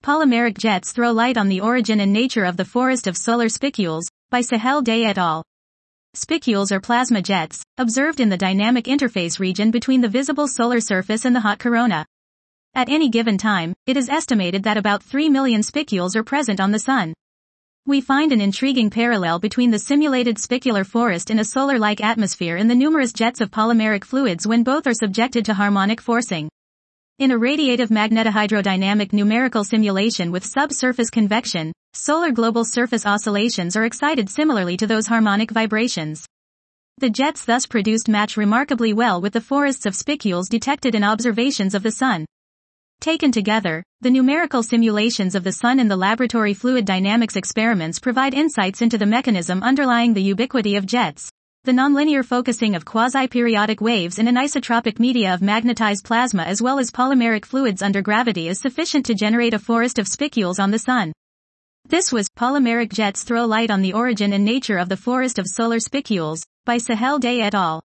Polymeric jets throw light on the origin and nature of the forest of solar spicules, by Sahel Day et al. Spicules are plasma jets, observed in the dynamic interface region between the visible solar surface and the hot corona. At any given time, it is estimated that about 3 million spicules are present on the Sun. We find an intriguing parallel between the simulated spicular forest in a solar-like atmosphere and the numerous jets of polymeric fluids when both are subjected to harmonic forcing. In a radiative magnetohydrodynamic numerical simulation with subsurface convection, solar global surface oscillations are excited similarly to those harmonic vibrations. The jets thus produced match remarkably well with the forests of spicules detected in observations of the Sun. Taken together, the numerical simulations of the Sun and the laboratory fluid dynamics experiments provide insights into the mechanism underlying the ubiquity of jets. The nonlinear focusing of quasi-periodic waves in anisotropic media of magnetized plasma as well as polymeric fluids under gravity is sufficient to generate a forest of spicules on the Sun. This was Polymeric Jets Throw Light on the Origin and Nature of the Forest of Solar Spicules, by Sahel Day et al.